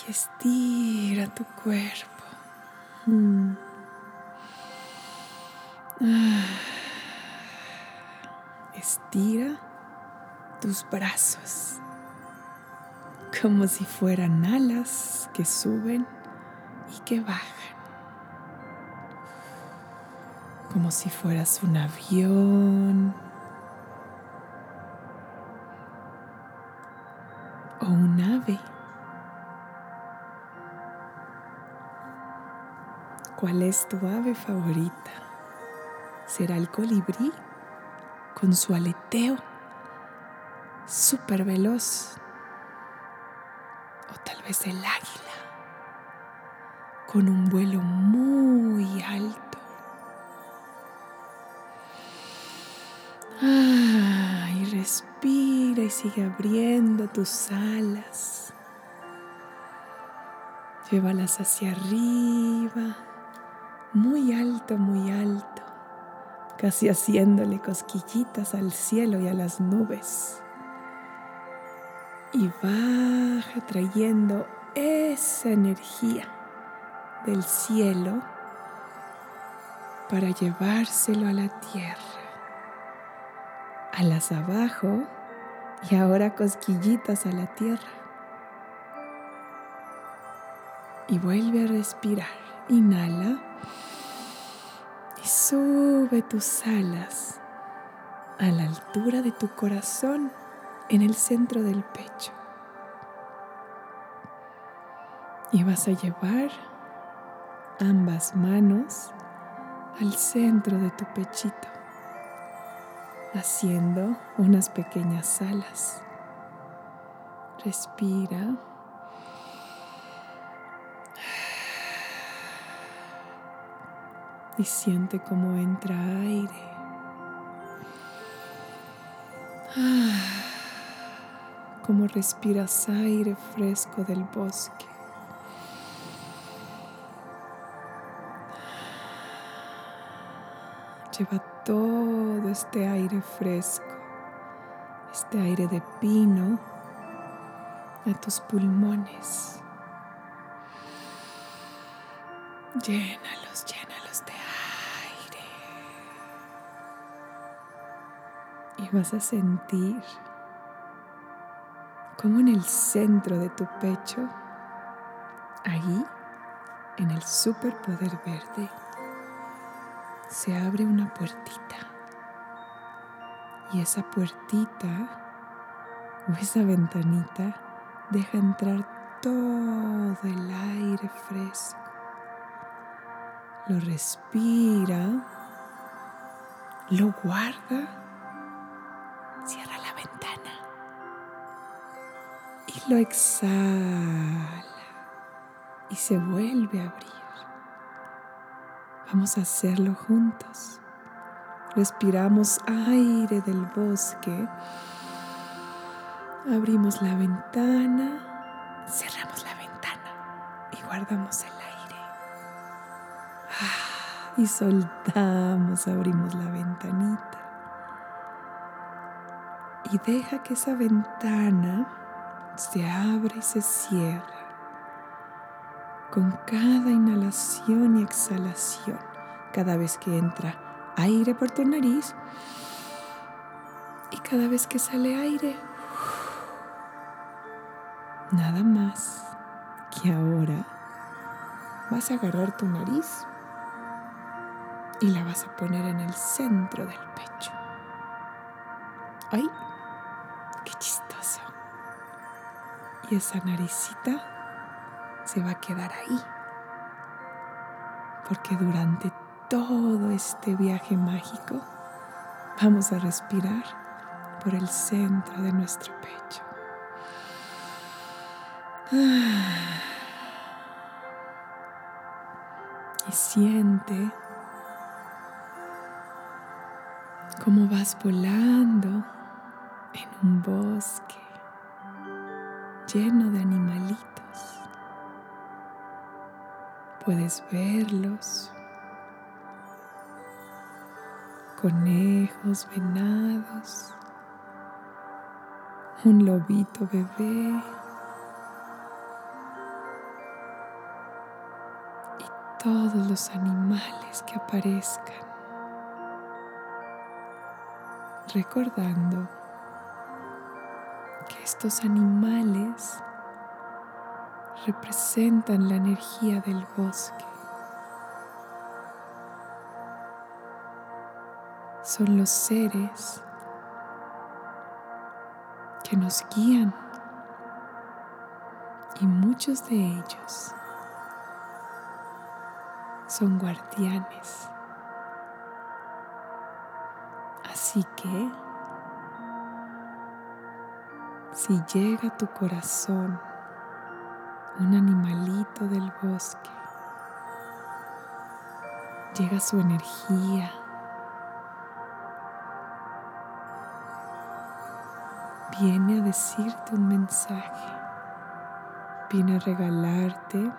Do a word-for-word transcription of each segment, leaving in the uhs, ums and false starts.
Y estira tu cuerpo. Mm. Ah. Estira tus brazos como si fueran alas que suben y que bajan. Como si fueras un avión o un ave. ¿Cuál es tu ave favorita? ¿Será el colibrí con su aleteo súper veloz? ¿O tal vez el águila con un vuelo muy alto? Ah, y respira y sigue abriendo tus alas. Llévalas hacia arriba, muy alto, muy alto, casi haciéndole cosquillitas al cielo y a las nubes. Y baja trayendo esa energía del cielo para llevárselo a la tierra. Alas abajo y ahora cosquillitas a la tierra. Y vuelve a respirar. Inhala y sube tus alas a la altura de tu corazón en el centro del pecho. Y vas a llevar ambas manos al centro de tu pechito, haciendo unas pequeñas alas. Respira. Y siente cómo entra aire. Cómo respiras aire fresco del bosque. Lleva todo este aire fresco, este aire de pino, a tus pulmones. Llénalos, llénalos de aire. Y vas a sentir como en el centro de tu pecho, ahí, en el superpoder verde, se abre una puertita. Y esa puertita o esa ventanita deja entrar todo el aire fresco. Lo respira, lo guarda, cierra la ventana y lo exhala y se vuelve a abrir. Vamos a hacerlo juntos. Respiramos aire del bosque, abrimos la ventana, cerramos la ventana y guardamos el aire. Ah, y soltamos, abrimos la ventanita. Y deja que esa ventana se abra y se cierra con cada inhalación y exhalación. Cada vez que entra aire por tu nariz y cada vez que sale aire. Nada más que ahora vas a agarrar tu nariz y la vas a poner en el centro del pecho. ¡Ay! ¡Qué chistoso! Y esa naricita se va a quedar ahí. Porque durante todo este viaje mágico vamos a respirar por el centro de nuestro pecho. Y siente cómo vas volando en un bosque lleno de animalitos. Puedes verlos: conejos, venados, un lobito bebé, todos los animales que aparezcan, recordando que estos animales representan la energía del bosque. Son los seres que nos guían y muchos de ellos son guardianes. Así que, si llega a tu corazón un animalito del bosque, llega su energía, viene a decirte un mensaje, viene a regalarte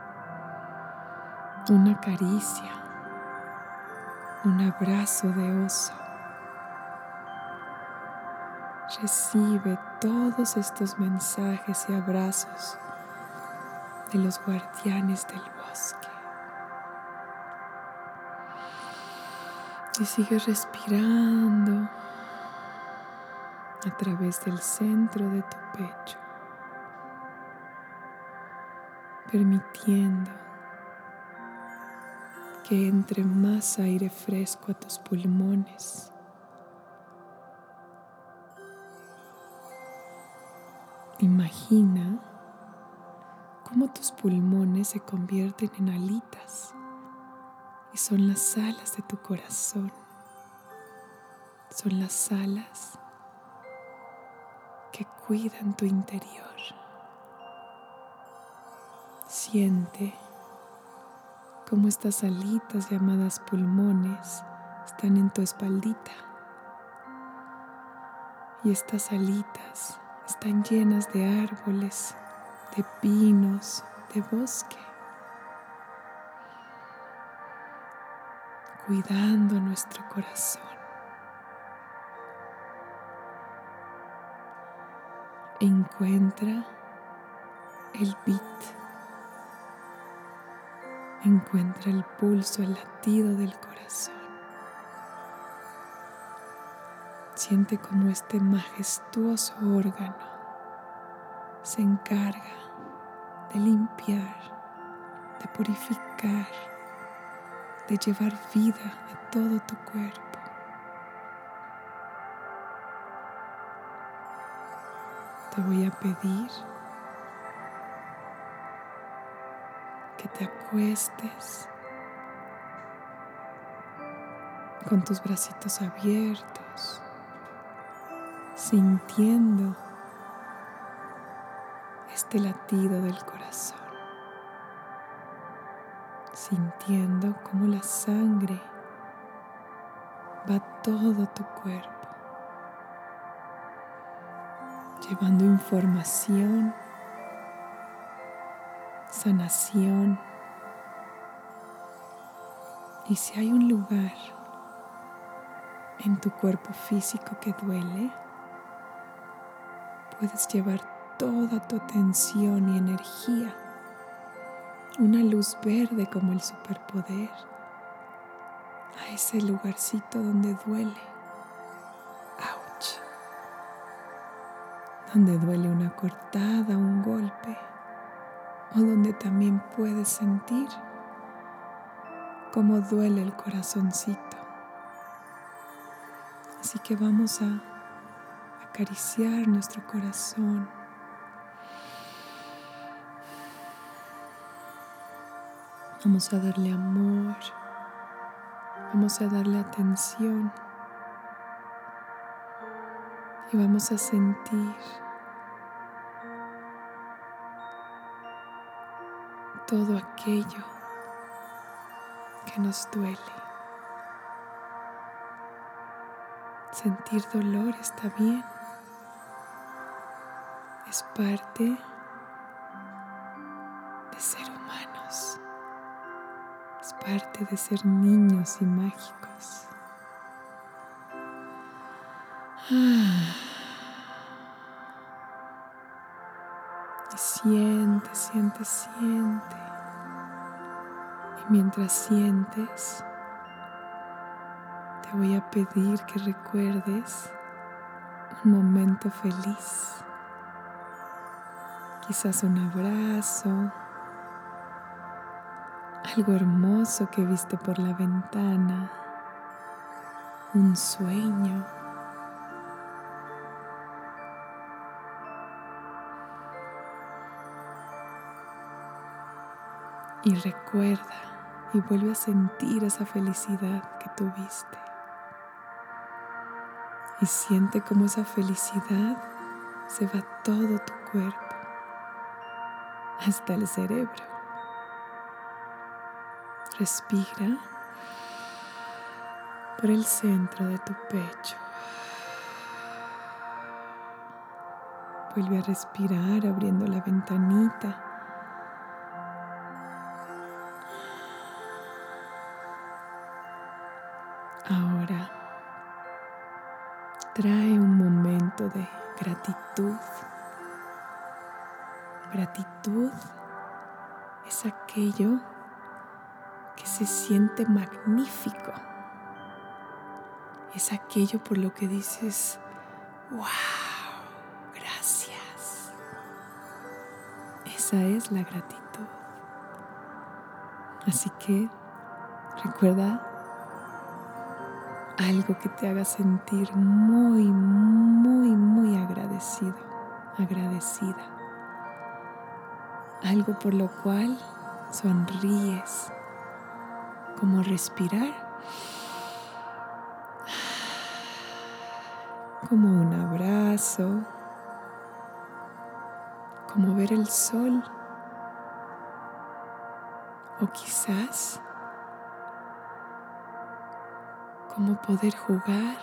una caricia, un abrazo de oso. Recibe todos estos mensajes y abrazos de los guardianes del bosque. Y sigue respirando a través del centro de tu pecho, permitiendo que entre más aire fresco a tus pulmones. Imagina cómo tus pulmones se convierten en alitas y son las alas de tu corazón. Son las alas que cuidan tu interior. Siente cómo estas alitas llamadas pulmones están en tu espaldita. Y estas alitas están llenas de árboles, de pinos, de bosque, cuidando nuestro corazón. Encuentra el beat, encuentra el pulso, el latido del corazón. Siente cómo este majestuoso órgano se encarga de limpiar, de purificar, de llevar vida a todo tu cuerpo. Te voy a pedir que te acuestes con tus bracitos abiertos, sintiendo este latido del corazón, sintiendo cómo la sangre va a todo tu cuerpo, llevando información, sanación. Y si hay un lugar en tu cuerpo físico que duele, puedes llevar toda tu atención y energía, una luz verde como el superpoder, a ese lugarcito donde duele. ¡Auch! Donde duele una cortada, un golpe, o donde también puedes sentir cómo duele el corazoncito. Así que vamos a acariciar nuestro corazón. Vamos a darle amor. Vamos a darle atención. Y vamos a sentir todo aquello que nos duele. Sentir dolor está bien. Es parte de ser humanos. Es parte de ser niños y mágicos. Ah. Y siente, siente, siente. Y mientras sientes, te voy a pedir que recuerdes un momento feliz. Quizás un abrazo, algo hermoso que viste por la ventana, un sueño. Y recuerda y vuelve a sentir esa felicidad que tuviste. Y siente cómo esa felicidad se va a todo tu cuerpo, hasta el cerebro. Respira por el centro de tu pecho. Vuelve a respirar abriendo la ventanita. Ahora trae un momento de gratitud. Gratitud es aquello que se siente magnífico. Es aquello por lo que dices, wow, gracias. Esa es la gratitud. Así que recuerda algo que te haga sentir muy, muy, muy agradecido, agradecida. Algo por lo cual sonríes, como respirar, como un abrazo, como ver el sol, o quizás como poder jugar.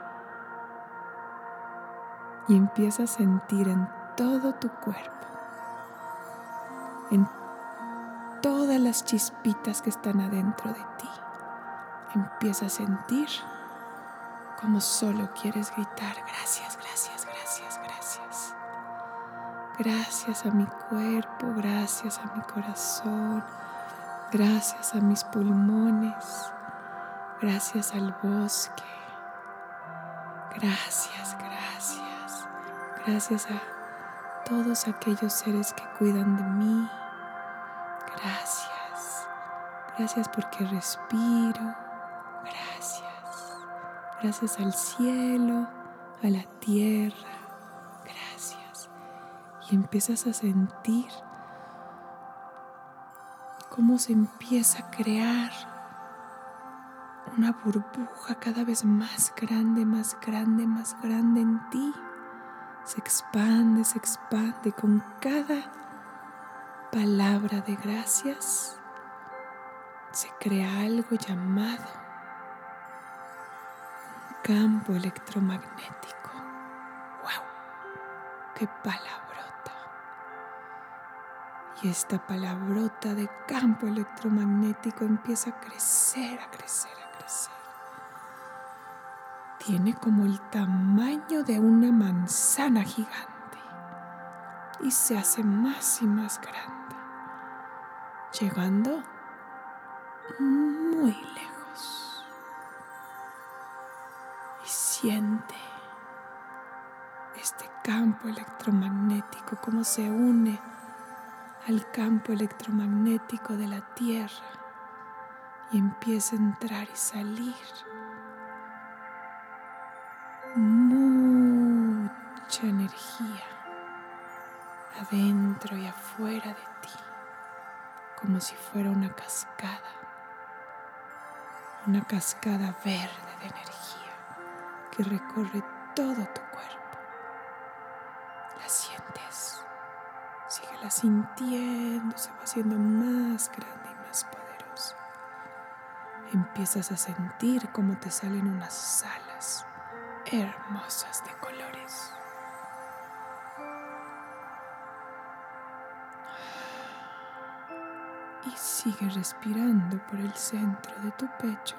Y empieza a sentir en todo tu cuerpo, en todas las chispitas que están adentro de ti. Empieza a sentir como solo quieres gritar, gracias, gracias, gracias, gracias. Gracias a mi cuerpo, gracias a mi corazón, gracias a mis pulmones, gracias al bosque, gracias, gracias, gracias a todos aquellos seres que cuidan de mí. Gracias, gracias porque respiro, gracias, gracias al cielo, a la tierra, gracias. Y empiezas a sentir cómo se empieza a crear una burbuja cada vez más grande, más grande, más grande en ti. Se expande, se expande con cada palabra de gracias. Se crea algo llamado un campo electromagnético. ¡Wow! ¡Qué palabrota! Y esta palabrota de campo electromagnético empieza a crecer, a crecer, a crecer. Tiene como el tamaño de una manzana gigante y se hace más y más grande, llegando muy lejos. Y siente este campo electromagnético como se une al campo electromagnético de la Tierra y empieza a entrar y salir mucha energía adentro y afuera de ti, como si fuera una cascada, una cascada verde de energía que recorre todo tu cuerpo. La sientes, síguela sintiendo, se va haciendo más grande y más poderosa. Empiezas a sentir cómo te salen unas alas hermosas de colores. Y sigue respirando por el centro de tu pecho.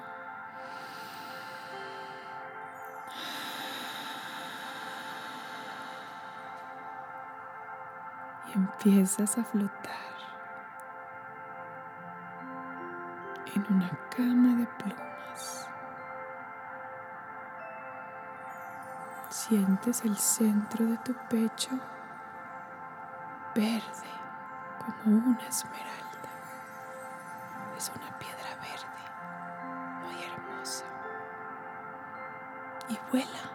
Y empiezas a flotar. en una cama de plumas. Sientes el centro de tu pecho verde como una esmeralda. Es una piedra verde muy hermosa y vuela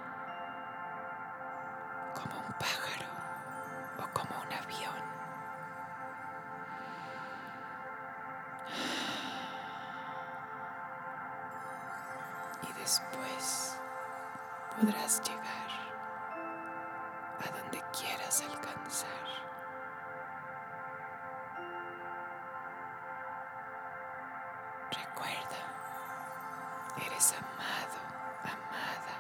como un pájaro o como un avión. Y después podrás llegar a donde quieras alcanzar. Recuerda, eres amado, amada.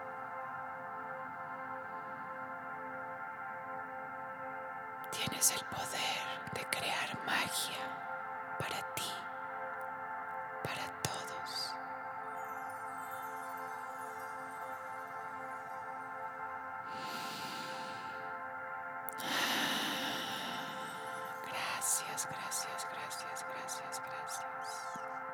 Tienes el poder de crear magia para ti, para todos. Gracias, gracias, gracias, gracias, gracias.